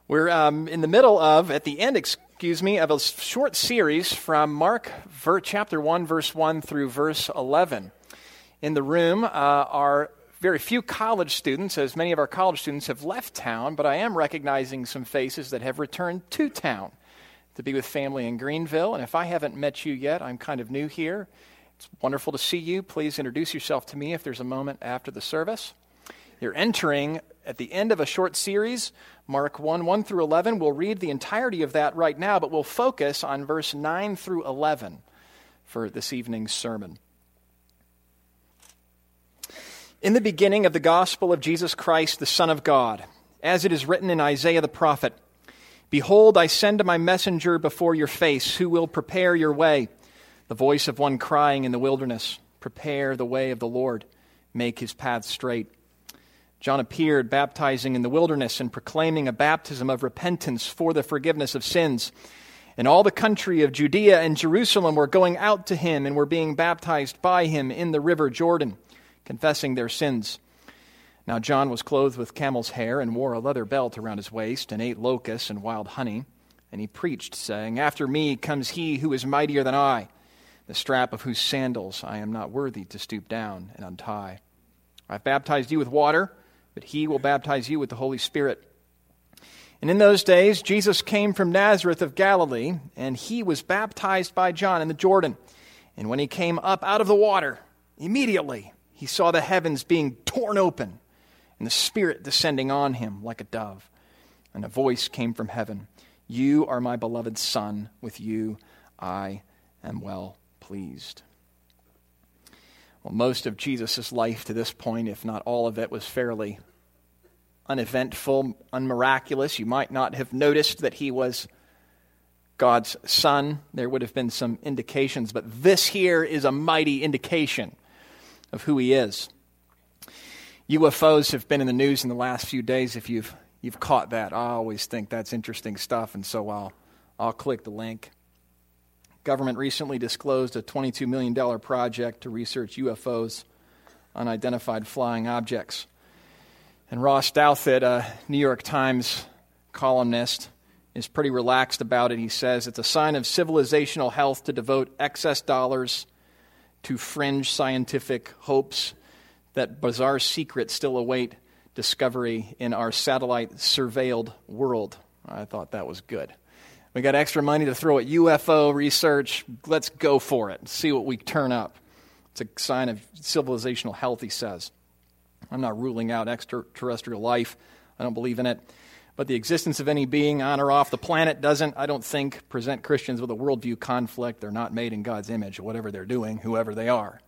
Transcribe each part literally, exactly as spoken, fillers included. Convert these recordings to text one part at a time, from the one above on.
We're um, in the middle of, at the end, excuse me, of a short series from Mark ver- chapter one, verse one through verse eleven. In the room uh, are very few college students, as many of our college students have left town, but I am recognizing some faces that have returned to town to be with family in Greenville. And if I haven't met you yet, I'm kind of new here. It's wonderful to see you. Please introduce yourself to me if there's a moment after the service. You're entering at the end of a short series, Mark one, one through eleven. We'll read the entirety of that right now, but we'll focus on verse nine through eleven for this evening's sermon. In the beginning of the gospel of Jesus Christ, the Son of God, as it is written in Isaiah the prophet, "Behold, I send my messenger before your face, who will prepare your way. The voice of one crying in the wilderness, prepare the way of the Lord, make his path straight." John appeared, baptizing in the wilderness and proclaiming a baptism of repentance for the forgiveness of sins. And all the country of Judea and Jerusalem were going out to him and were being baptized by him in the river Jordan, confessing their sins. Now John was clothed with camel's hair and wore a leather belt around his waist and ate locusts and wild honey. And he preached, saying, "After me comes he who is mightier than I, the strap of whose sandals I am not worthy to stoop down and untie. I've baptized you with water, but he will baptize you with the Holy Spirit." And in those days, Jesus came from Nazareth of Galilee, and he was baptized by John in the Jordan. And when he came up out of the water, immediately he saw the heavens being torn open, and the Spirit descending on him like a dove. And a voice came from heaven, "You are my beloved Son, with you I am well pleased." Well, most of Jesus' life to this point, if not all of it, was fairly uneventful, unmiraculous. You might not have noticed that he was God's son. There would have been some indications, but this here is a mighty indication of who he is. U F Os have been in the news in the last few days. If you've you've caught that, I always think that's interesting stuff, and so I'll I'll click the link. Government recently disclosed a twenty-two million dollars project to research U F Os, unidentified flying objects. And Ross Douthat, a New York Times columnist, is pretty relaxed about it. He says it's a sign of civilizational health to devote excess dollars to fringe scientific hopes that bizarre secrets still await discovery in our satellite-surveilled world. I thought that was good. We got extra money to throw at U F O research. Let's go for it and see what we turn up. It's a sign of civilizational health, he says. I'm not ruling out extraterrestrial life. I don't believe in it. But the existence of any being on or off the planet doesn't, I don't think, present Christians with a worldview conflict. They're not made in God's image, or whatever they're doing, whoever they are.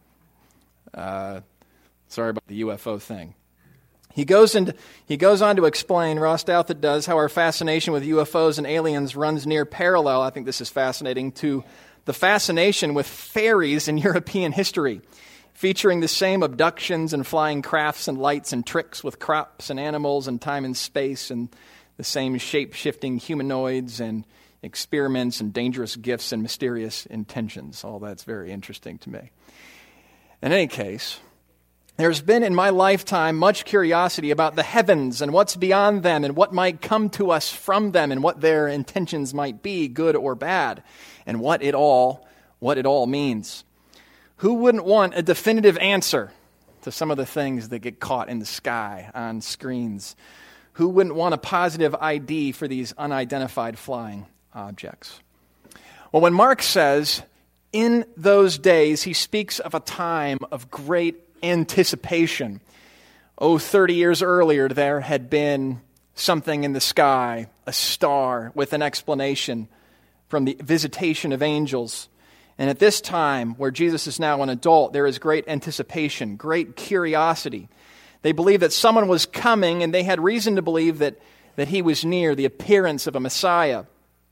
Uh, sorry about the U F O thing. He goes into, he goes on to explain, Ross Douthat does, how our fascination with U F Os and aliens runs near parallel, I think this is fascinating, to the fascination with fairies in European history, featuring the same abductions and flying crafts and lights and tricks with crops and animals and time and space and the same shape-shifting humanoids and experiments and dangerous gifts and mysterious intentions. All that's very interesting to me. In any case, there's been in my lifetime much curiosity about the heavens and what's beyond them and what might come to us from them and what their intentions might be, good or bad, and what it all, what it all means. Who wouldn't want a definitive answer to some of the things that get caught in the sky on screens? Who wouldn't want a positive I D for these unidentified flying objects? Well, when Mark says, "in those days," he speaks of a time of great anticipation. Oh, thirty years earlier, there had been something in the sky, a star with an explanation from the visitation of angels. And at this time, where Jesus is now an adult, there is great anticipation, great curiosity. They believed that someone was coming, and they had reason to believe that, that he was near, the appearance of a Messiah.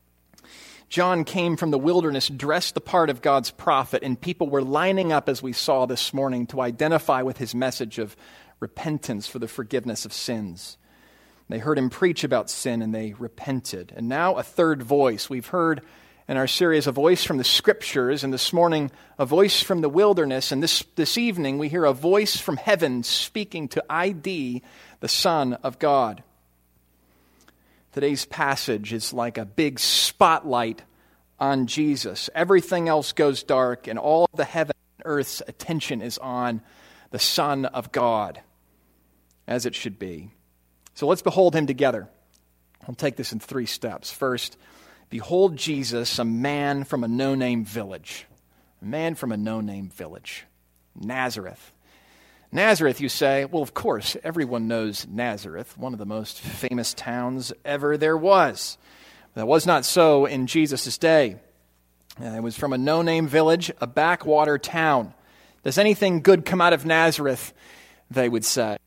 John came from the wilderness, dressed the part of God's prophet, and people were lining up, as we saw this morning, to identify with his message of repentance for the forgiveness of sins. They heard him preach about sin, and they repented. And now a third voice. We've heard in our series a voice from the Scriptures, and this morning a voice from the wilderness, and this, this evening we hear a voice from heaven speaking to I D, the Son of God. Today's passage is like a big spotlight on Jesus. Everything else goes dark, and all of the heaven and earth's attention is on the Son of God, as it should be. So let's behold him together. I'll take this in three steps. First, behold Jesus, a man from a no-name village. A man from a no-name village. Nazareth. Nazareth, you say? Well, of course, everyone knows Nazareth, one of the most famous towns ever there was. That was not so in Jesus' day. Uh, it was from a no-name village, a backwater town. Does anything good come out of Nazareth, they would say.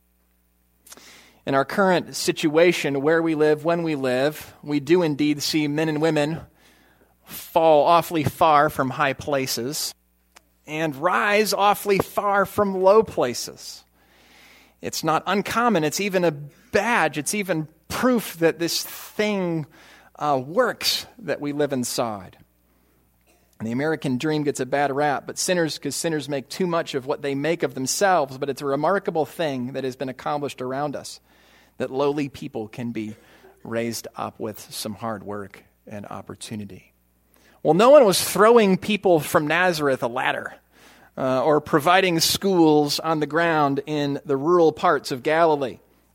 In our current situation, where we live, when we live, we do indeed see men and women fall awfully far from high places and rise awfully far from low places. It's not uncommon. It's even a badge. It's even proof that this thing uh, works that we live inside. And the American dream gets a bad rap, but sinners, because sinners make too much of what they make of themselves, but it's a remarkable thing that has been accomplished around us, that lowly people can be raised up with some hard work and opportunity. Well, no one was throwing people from Nazareth a ladder uh, or providing schools on the ground in the rural parts of Galilee.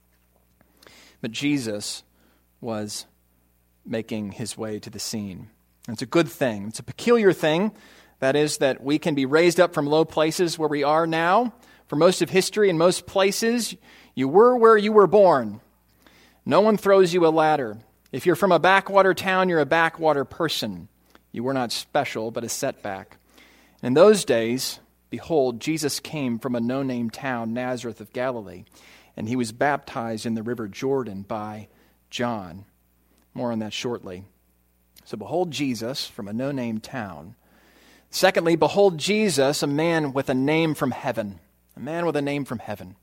But Jesus was making his way to the scene. It's a good thing. It's a peculiar thing. That is, that we can be raised up from low places where we are now. For most of history, in most places, you were where you were born. No one throws you a ladder. If you're from a backwater town, you're a backwater person. You were not special, but a setback. In those days, behold, Jesus came from a no-name town, Nazareth of Galilee, and he was baptized in the river Jordan by John. More on that shortly. So behold Jesus from a no-name town. Secondly, behold Jesus, a man with a name from heaven. A man with a name from heaven.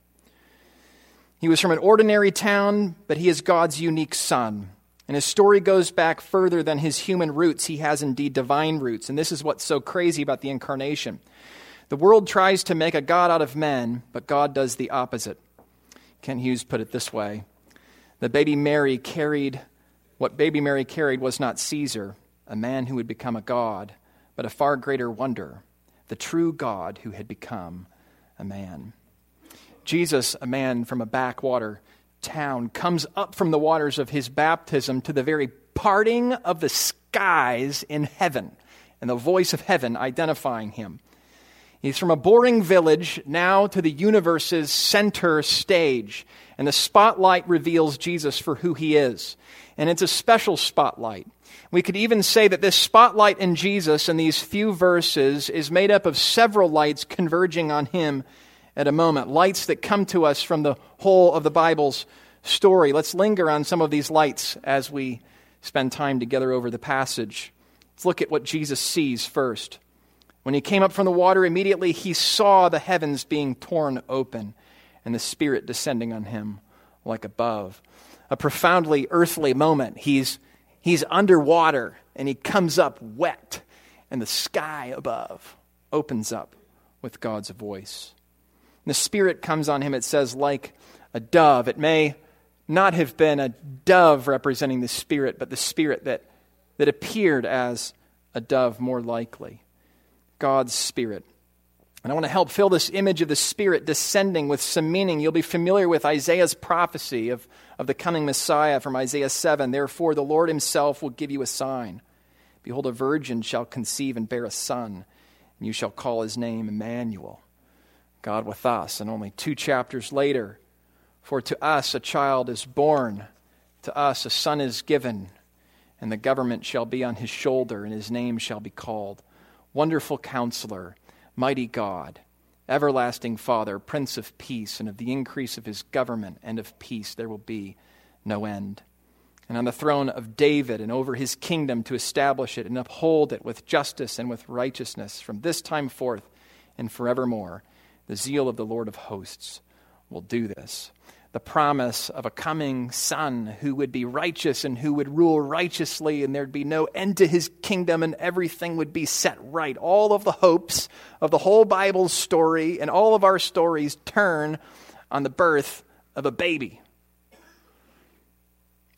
He was from an ordinary town, but he is God's unique son. And his story goes back further than his human roots. He has indeed divine roots. And this is what's so crazy about the incarnation. The world tries to make a God out of men, but God does the opposite. Kent Hughes put it this way. The baby Mary carried, what baby Mary carried was not Caesar, a man who would become a god, but a far greater wonder, the true God who had become a man. Jesus, a man from a backwater town, comes up from the waters of his baptism to the very parting of the skies in heaven, and the voice of heaven identifying him. He's from a boring village now to the universe's center stage, and the spotlight reveals Jesus for who he is. And it's a special spotlight. We could even say that this spotlight in Jesus in these few verses is made up of several lights converging on him at a moment. Lights that come to us from the whole of the Bible's story. Let's linger on some of these lights as we spend time together over the passage. Let's look at what Jesus sees first. When he came up from the water, immediately he saw the heavens being torn open and the Spirit descending on him like above. A profoundly earthly moment. He's, he's underwater and he comes up wet, and the sky above opens up with God's voice. And the Spirit comes on him, it says, like a dove. It may not have been a dove representing the Spirit, but the Spirit that, that appeared as a dove more likely. God's Spirit. And I want to help fill this image of the Spirit descending with some meaning. You'll be familiar with Isaiah's prophecy of, of the coming Messiah from Isaiah seven. Therefore, the Lord himself will give you a sign. Behold, a virgin shall conceive and bear a son, and you shall call his name Emmanuel, God with us. And only two chapters later, for to us a child is born, to us a son is given, and the government shall be on his shoulder, and his name shall be called Wonderful Counselor, Mighty God, Everlasting Father, Prince of Peace, and of the increase of his government and of peace there will be no end. And on the throne of David and over his kingdom to establish it and uphold it with justice and with righteousness from this time forth and forevermore. The zeal of the Lord of hosts will do this. The promise of a coming son who would be righteous and who would rule righteously, and there'd be no end to his kingdom and everything would be set right. All of the hopes of the whole Bible story and all of our stories turn on the birth of a baby.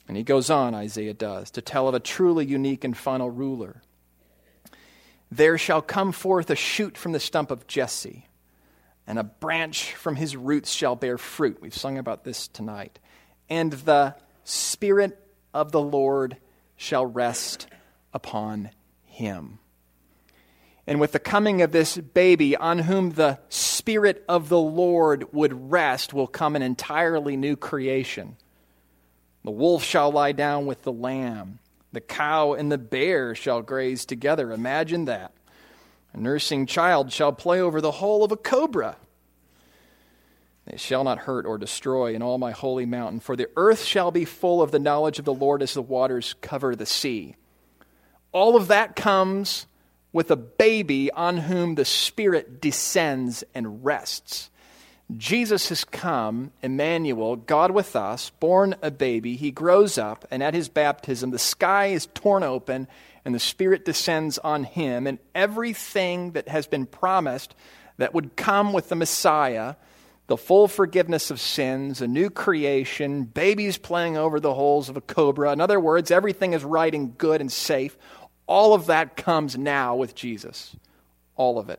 And he goes on, Isaiah does, to tell of a truly unique and final ruler. There shall come forth a shoot from the stump of Jesse, and a branch from his roots shall bear fruit. We've sung about this tonight. And the Spirit of the Lord shall rest upon him. And with the coming of this baby on whom the Spirit of the Lord would rest will come an entirely new creation. The wolf shall lie down with the lamb. The cow and the bear shall graze together. Imagine that. A nursing child shall play over the hole of a cobra. They shall not hurt or destroy in all my holy mountain, for the earth shall be full of the knowledge of the Lord as the waters cover the sea. All of that comes with a baby on whom the Spirit descends and rests. Jesus has come, Emmanuel, God with us, born a baby. He grows up, and at his baptism, the sky is torn open, and the Spirit descends on him, and everything that has been promised that would come with the Messiah, the full forgiveness of sins, a new creation, babies playing over the holes of a cobra. In other words, everything is right and good and safe. All of that comes now with Jesus. All of it.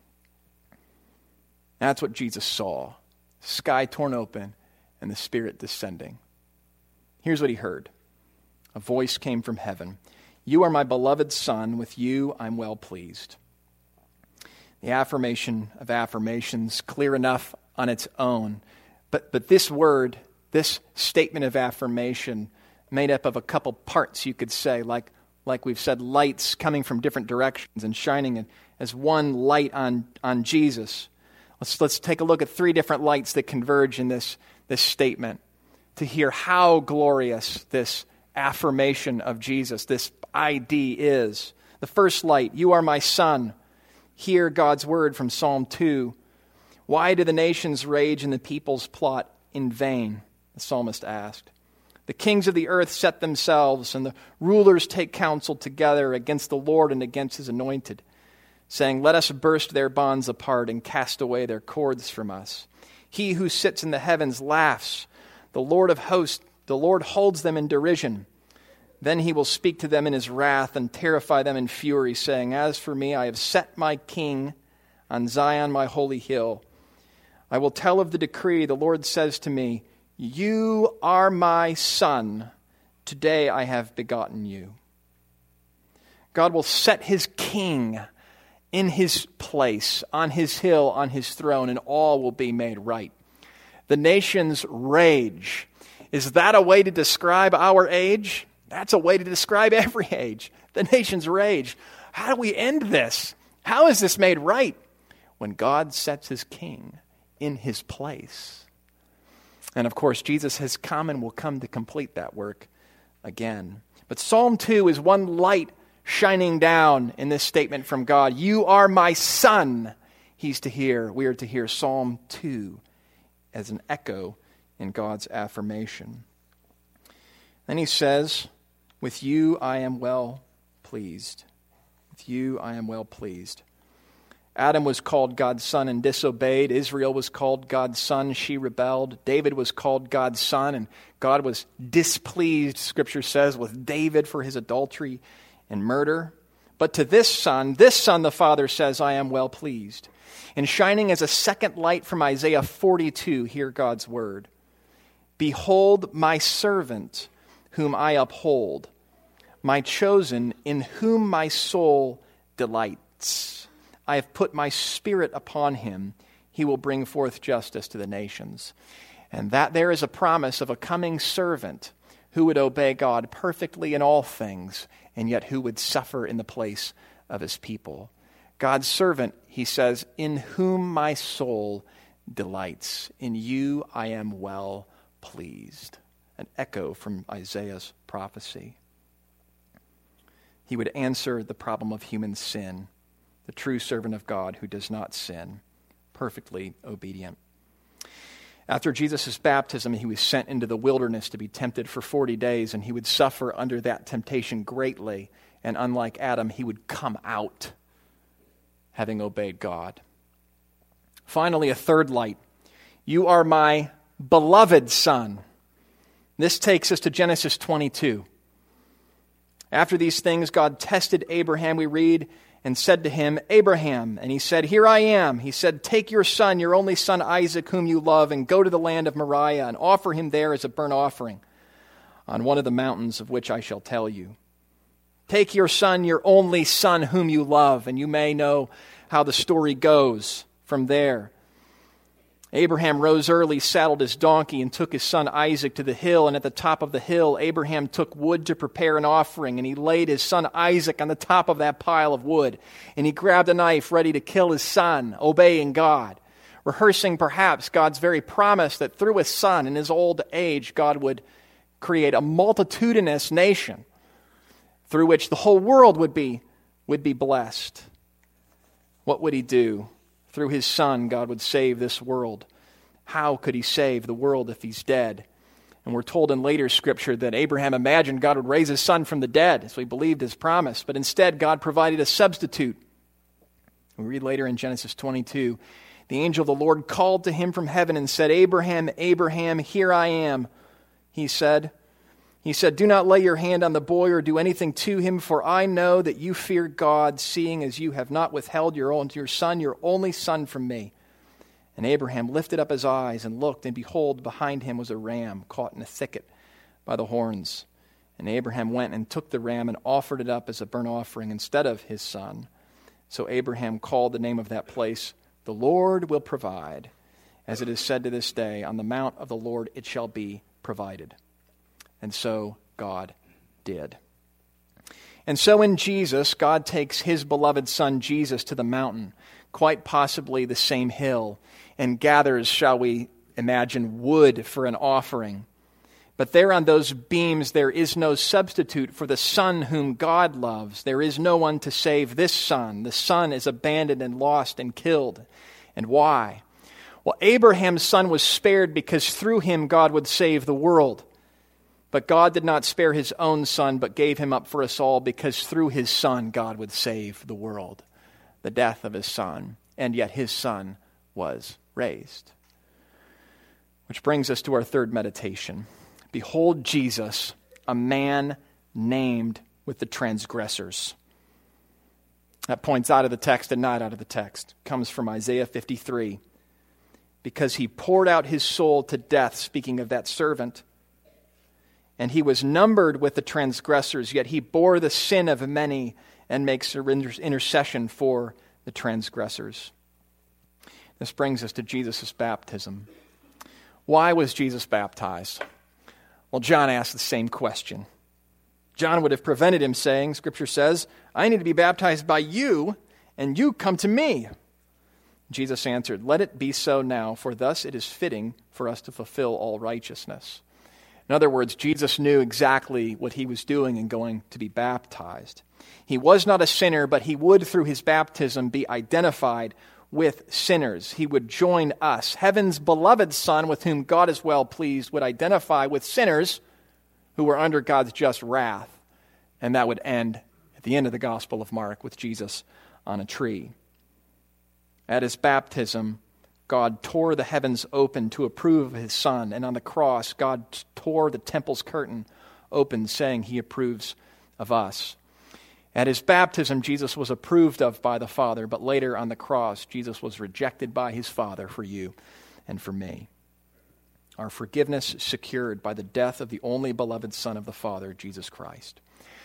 That's what Jesus saw. Sky torn open and the Spirit descending. Here's what he heard. A voice came from heaven. You are my beloved Son. With you I'm well pleased. The affirmation of affirmations, clear enough on its own. But, but this word, this statement of affirmation, made up of a couple parts, you could say, like, like we've said, lights coming from different directions and shining as one light on, on Jesus. Let's, let's take a look at three different lights that converge in this, this statement to hear how glorious this affirmation of Jesus, this I D is. The first light, you are my Son. Hear God's word from Psalm two. Why do the nations rage and the peoples plot in vain? The psalmist asked. The kings of the earth set themselves, and the rulers take counsel together against the Lord and against his anointed, saying, let us burst their bonds apart and cast away their cords from us. He who sits in the heavens laughs. The Lord of hosts, the Lord holds them in derision. Then he will speak to them in his wrath and terrify them in fury, saying, as for me, I have set my king on Zion, my holy hill. I will tell of the decree. The Lord says to me, you are my Son. Today I have begotten you. God will set his king in his place, on his hill, on his throne, and all will be made right. The nations rage. Is that a way to describe our age? That's a way to describe every age. The nations rage. How do we end this? How is this made right? When God sets his king in his place. And of course, Jesus has come and will come to complete that work again. But Psalm two is one light shining down in this statement from God. You are my Son. He's to hear. We are to hear Psalm two as an echo in God's affirmation. Then he says, with you I am well pleased. With you I am well pleased. Adam was called God's son and disobeyed. Israel was called God's son. She rebelled. David was called God's son, and God was displeased, Scripture says, with David for his adultery and murder. But to this son, this son, the Father says, I am well pleased. And shining as a second light from Isaiah forty-two, hear God's word. Behold my servant, whom I uphold, my chosen, in whom my soul delights. I have put my Spirit upon him. He will bring forth justice to the nations. And that there is a promise of a coming servant who would obey God perfectly in all things, and yet who would suffer in the place of his people. God's servant, he says, in whom my soul delights. In you I am well pleased. An echo from Isaiah's prophecy. He would answer the problem of human sin. The true servant of God who does not sin, perfectly obedient. After Jesus' baptism, he was sent into the wilderness to be tempted for forty days, and he would suffer under that temptation greatly. And unlike Adam, he would come out having obeyed God. Finally, a third light. You are my beloved Son. This takes us to Genesis twenty-two. After these things, God tested Abraham, we read, and said to him, Abraham. And he said, Here I am. He said, Take your son, your only son Isaac, whom you love, and go to the land of Moriah, and offer him there as a burnt offering on one of the mountains of which I shall tell you. Take your son, your only son, whom you love. And you may know how the story goes from there. Abraham rose early, saddled his donkey, and took his son Isaac to the hill. And at the top of the hill, Abraham took wood to prepare an offering. And he laid his son Isaac on the top of that pile of wood. And he grabbed a knife ready to kill his son, obeying God, rehearsing perhaps God's very promise that through his son in his old age, God would create a multitudinous nation through which the whole world would be, would be blessed. What would he do? Through his son, God would save this world. How could he save the world if he's dead? And we're told in later scripture that Abraham imagined God would raise his son from the dead, so he believed his promise. But instead, God provided a substitute. We read later in Genesis twenty-two, the angel of the Lord called to him from heaven and said, Abraham, Abraham, here I am. He said, He said, Do not lay your hand on the boy or do anything to him, for I know that you fear God, seeing as you have not withheld your own your son, your only son, from me. And Abraham lifted up his eyes and looked, and behold, behind him was a ram caught in a thicket by the horns. And Abraham went and took the ram and offered it up as a burnt offering instead of his son. So Abraham called the name of that place, The Lord will provide. As it is said to this day, On the mount of the Lord it shall be provided. And so God did. And so in Jesus, God takes his beloved son Jesus to the mountain, quite possibly the same hill, and gathers, shall we imagine, wood for an offering. But there on those beams there is no substitute for the son whom God loves. There is no one to save this son. The son is abandoned and lost and killed. And why? Well, Abraham's son was spared because through him God would save the world. But God did not spare his own son, but gave him up for us all, because through his son God would save the world. The death of his son. And yet his son was raised. Which brings us to our third meditation. Behold Jesus, a man named with the transgressors. That points out of the text and not out of the text. It comes from Isaiah fifty-three. Because he poured out his soul to death, speaking of that servant, and he was numbered with the transgressors, yet he bore the sin of many and makes intercession for the transgressors. This brings us to Jesus' baptism. Why was Jesus baptized? Well, John asked the same question. John would have prevented him saying, Scripture says, I need to be baptized by you, and you come to me. Jesus answered, Let it be so now, for thus it is fitting for us to fulfill all righteousness. In other words, Jesus knew exactly what he was doing in going to be baptized. He was not a sinner, but he would, through his baptism, be identified with sinners. He would join us. Heaven's beloved Son, with whom God is well pleased, would identify with sinners who were under God's just wrath. And that would end at the end of the Gospel of Mark with Jesus on a tree. At his baptism, God tore the heavens open to approve of his Son. And on the cross, God tore the temple's curtain open, saying he approves of us. At his baptism, Jesus was approved of by the Father, but later on the cross, Jesus was rejected by his Father for you and for me. Our forgiveness is secured by the death of the only beloved Son of the Father, Jesus Christ.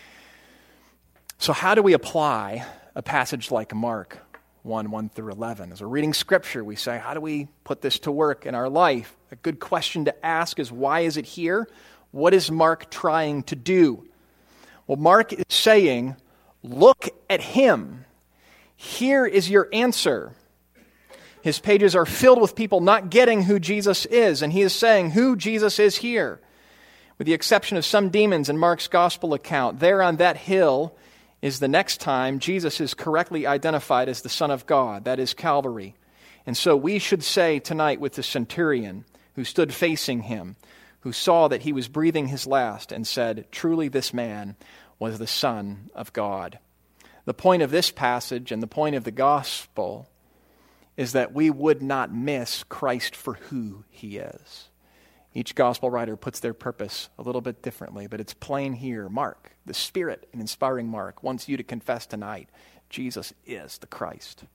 So how do we apply a passage like Mark one, one through eleven? As we're reading Scripture, we say, how do we put this to work in our life? A good question to ask is, why is it here? What is Mark trying to do? Well, Mark is saying, look at him. Here is your answer. His pages are filled with people not getting who Jesus is, and he is saying who Jesus is here. With the exception of some demons in Mark's gospel account, there on that hill is the next time Jesus is correctly identified as the Son of God. That is Calvary. And so we should say tonight with the centurion who stood facing him, who saw that he was breathing his last and said, truly this man was the Son of God. The point of this passage and the point of the gospel is that we would not miss Christ for who he is. Each gospel writer puts their purpose a little bit differently, but it's plain here. Mark, the Spirit in inspiring Mark, wants you to confess tonight, Jesus is the Christ.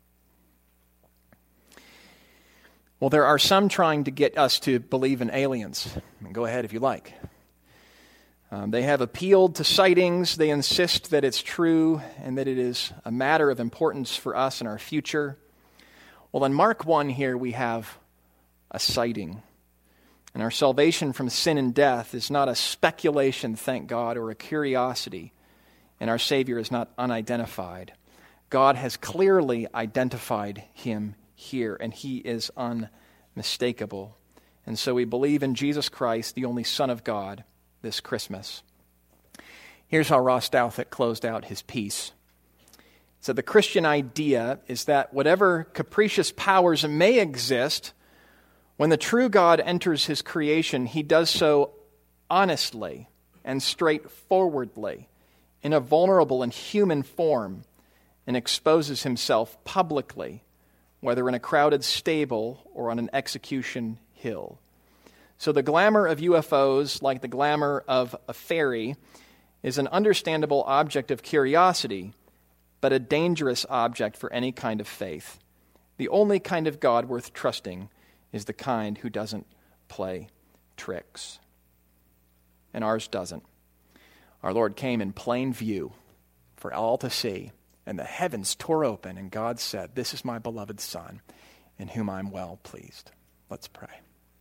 Well, there are some trying to get us to believe in aliens. Go ahead if you like. Um, they have appealed to sightings. They insist that it's true and that it is a matter of importance for us and our future. Well, in Mark one here, we have a sighting. And our salvation from sin and death is not a speculation, thank God, or a curiosity. And our Savior is not unidentified. God has clearly identified him here, and he is unmistakable. And so we believe in Jesus Christ, the only Son of God, this Christmas. Here's how Ross Douthat closed out his piece. So the Christian idea is that whatever capricious powers may exist, when the true God enters his creation, he does so honestly and straightforwardly, in a vulnerable and human form, and exposes himself publicly, whether in a crowded stable or on an execution hill. So the glamour of U F Os, like the glamour of a fairy, is an understandable object of curiosity, but a dangerous object for any kind of faith. The only kind of God worth trusting is the kind who doesn't play tricks. And ours doesn't. Our Lord came in plain view for all to see, and the heavens tore open, and God said, "This is my beloved Son, in whom I'm well pleased." Let's pray.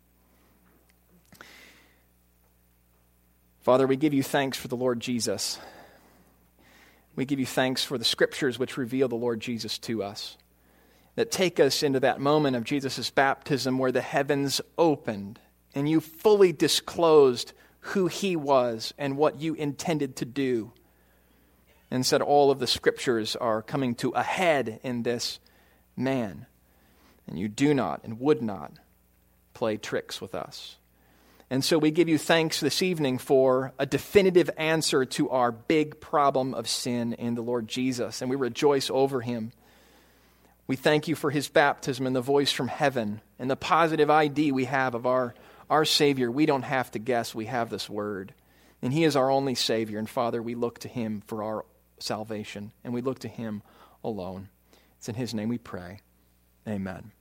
Father, we give you thanks for the Lord Jesus. We give you thanks for the Scriptures which reveal the Lord Jesus to us, that take us into that moment of Jesus' baptism where the heavens opened and you fully disclosed who he was and what you intended to do, and said all of the Scriptures are coming to a head in this man, and you do not and would not play tricks with us. And so we give you thanks this evening for a definitive answer to our big problem of sin in the Lord Jesus, and we rejoice over him. We thank you for his baptism and the voice from heaven and the positive I D we have of our, our Savior. We don't have to guess. We have this word. And he is our only Savior. And Father, we look to him for our salvation, and we look to him alone. It's in his name we pray. Amen.